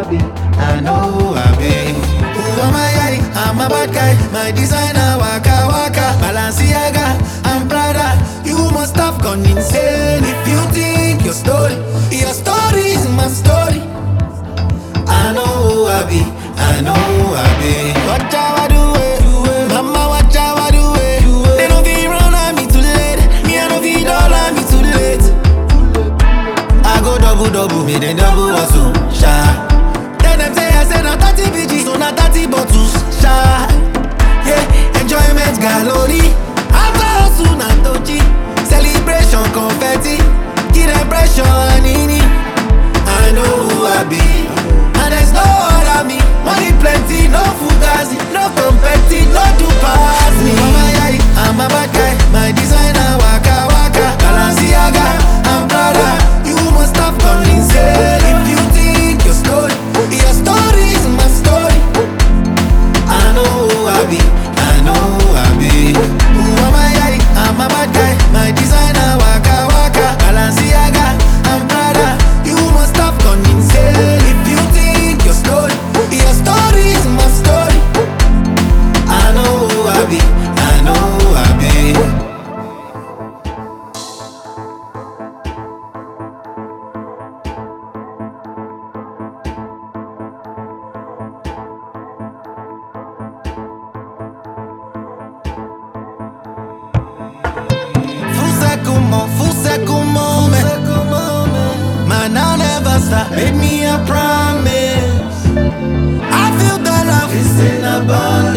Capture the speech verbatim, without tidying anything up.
be, I know who I be. Who am I? I'm a bad guy. My designer, waka waka, Balenciaga, I'm Prada. You must have gone insane if you think your story, your story is my story. I know who I be, I know who I be. Watch how I do it, mama, watch how I do it. They don't feel run on me too late, me I don't feel all on me too late. I go double double, me then double hustle, sha. Tell them say I said not thirty B G, so not thirty bottles, sha. Yeah, enjoyment gallery, after hustle na touchy. Celebration confetti, get impression nini. I know who I be, and there's no other me. Money plenty, no fugazi, no confetti, no do pass me. I'm a bad guy, my designer waka waka, Balenciaga, I'm Prada. You must have gone insane if you think your story, your story is my story. I know who I be, I know who I be. Who am I? I'm a bad guy, my designer waka waka, Balenciaga, I'm Prada. You must have gone insane if you think your story, your story is my story. I know who I be, I know who I be. Full circle moment, man, I'll never stop. Made me a promise. I feel the love is in abundance.